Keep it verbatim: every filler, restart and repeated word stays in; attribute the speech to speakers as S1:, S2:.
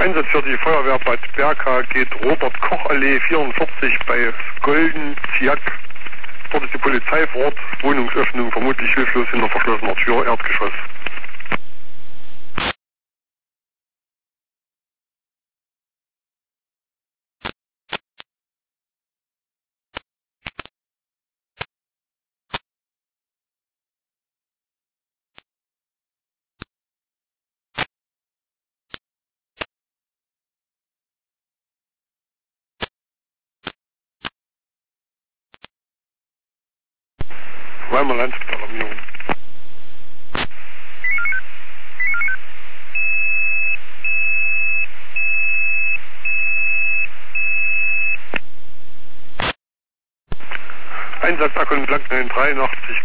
S1: Einsatz für die Feuerwehr Bad Berka geht Robert-Koch-Allee vierundvierzig bei Golden-Ziak. Dort ist die Polizei vor Ort. Wohnungsöffnung vermutlich hilflos hinter verschlossener Tür, Erdgeschoss. Weimar Landsalarmierung. Einsatz Akku entlang dreiundachtzig